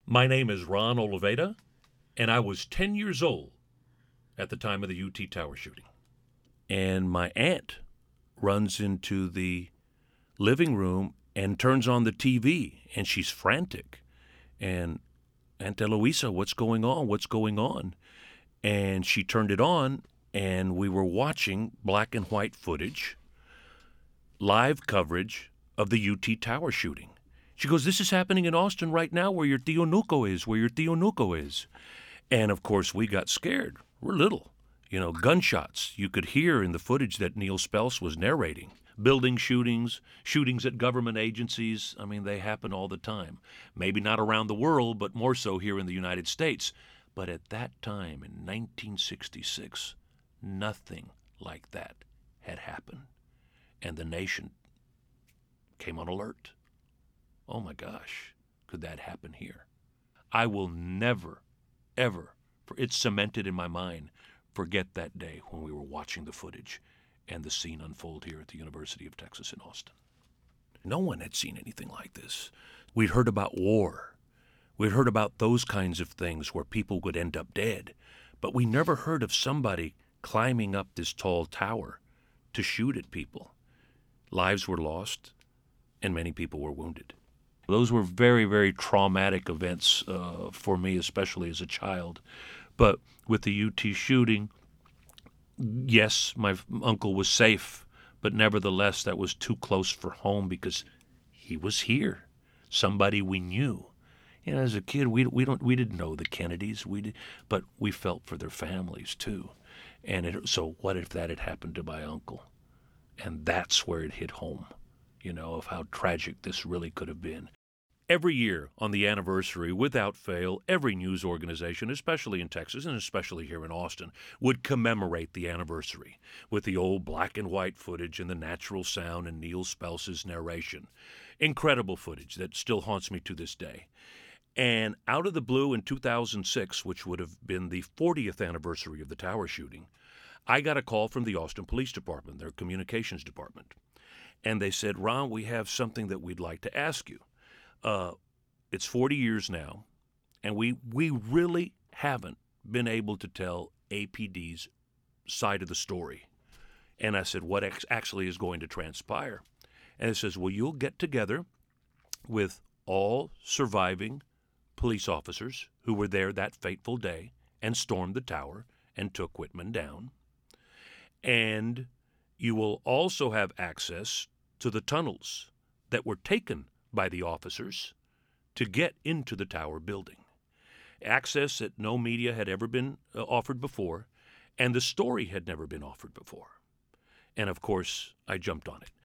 My name is Ron Oliveda, and I was 10 years old at the time of the UT Tower shooting. And my aunt runs into the living room and turns on the TV, and she's frantic. And Aunt Eloisa, what's going on? What's going on? And she turned it on, and we were watching black and white footage, live coverage of the UT Tower shooting. She goes, this is happening in Austin right now where your Tío Nuco is. And, of course, we got scared. We're little. Gunshots you could hear in the footage that Neil Spelce was narrating. Building shootings, shootings at government agencies. I mean, they happen all the time. Maybe not around the world, but more so here in the United States. But at that time, in 1966, nothing like that had happened. And the nation came on alert. Oh my gosh, could that happen here? I will never, ever, for it's cemented in my mind, forget that day when we were watching the footage and the scene unfold here at the University of Texas in Austin. No one had seen anything like this. We'd heard about war. We'd heard about those kinds of things where people would end up dead. But we never heard of somebody climbing up this tall tower to shoot at people. Lives were lost, and many people were wounded. Those were very, very traumatic events for me, especially as a child. But with the UT shooting, yes, my uncle was safe, but nevertheless, that was too close for home because he was here, somebody we knew. As a kid, we didn't know the Kennedys, but we felt for their families too. So what if that had happened to my uncle? And that's where it hit home, of how tragic this really could have been. Every year on the anniversary, without fail, every news organization, especially in Texas and especially here in Austin, would commemorate the anniversary with the old black and white footage and the natural sound and Neil Spelce's narration. Incredible footage that still haunts me to this day. And out of the blue in 2006, which would have been the 40th anniversary of the Tower shooting, I got a call from the Austin Police Department, their communications department. And they said, Ron, we have something that we'd like to ask you. It's 40 years now, and we really haven't been able to tell APD's side of the story. And I said, what actually is going to transpire? And it says, well, you'll get together with all surviving police officers who were there that fateful day and stormed the tower and took Whitman down. And you will also have access to the tunnels that were taken by the officers to get into the tower building. Access that no media had ever been offered before, and the story had never been offered before. And of course, I jumped on it.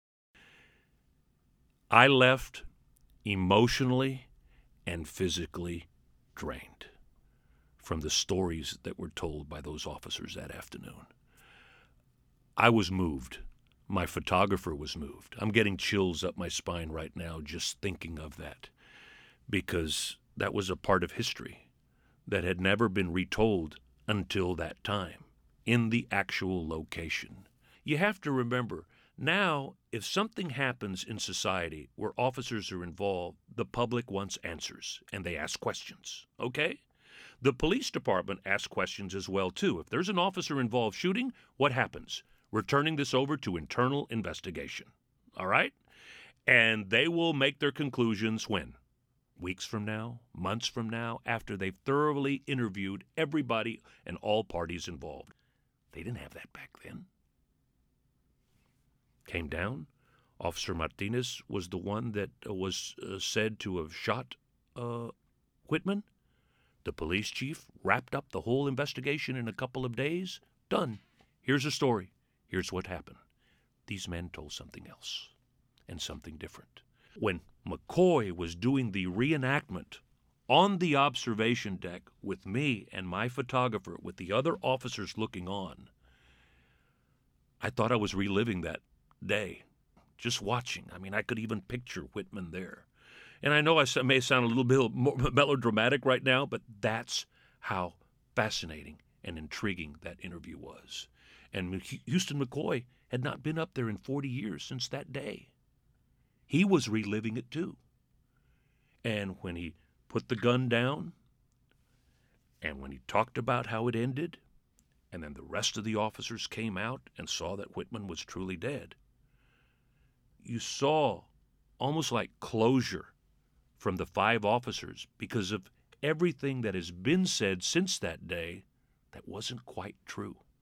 I left emotionally and physically drained from the stories that were told by those officers that afternoon. I was moved. My photographer was moved. I'm getting chills up my spine right now just thinking of that, because that was a part of history that had never been retold until that time in the actual location. You have to remember, now, if something happens in society where officers are involved, the public wants answers, and they ask questions, okay? The police department asks questions as well, too. If there's an officer involved shooting, what happens? We're turning this over to internal investigation, all right? And they will make their conclusions when? Weeks from now, months from now, after they've thoroughly interviewed everybody and all parties involved. They didn't have that back then. Came down. Officer Martinez was the one that was said to have shot Whitman. The police chief wrapped up the whole investigation in a couple of days. Done. Here's the story. Here's what happened. These men told something else and something different. When McCoy was doing the reenactment on the observation deck with me and my photographer, with the other officers looking on, I thought I was reliving that day, just watching. I mean, I could even picture Whitman there. And I know I may sound a little bit more melodramatic right now, but that's how fascinating and intriguing that interview was. And Houston McCoy had not been up there in 40 years since that day. He was reliving it too. And when he put the gun down, and when he talked about how it ended, and then the rest of the officers came out and saw that Whitman was truly dead, you saw almost like closure from the 5 officers because of everything that has been said since that day that wasn't quite true.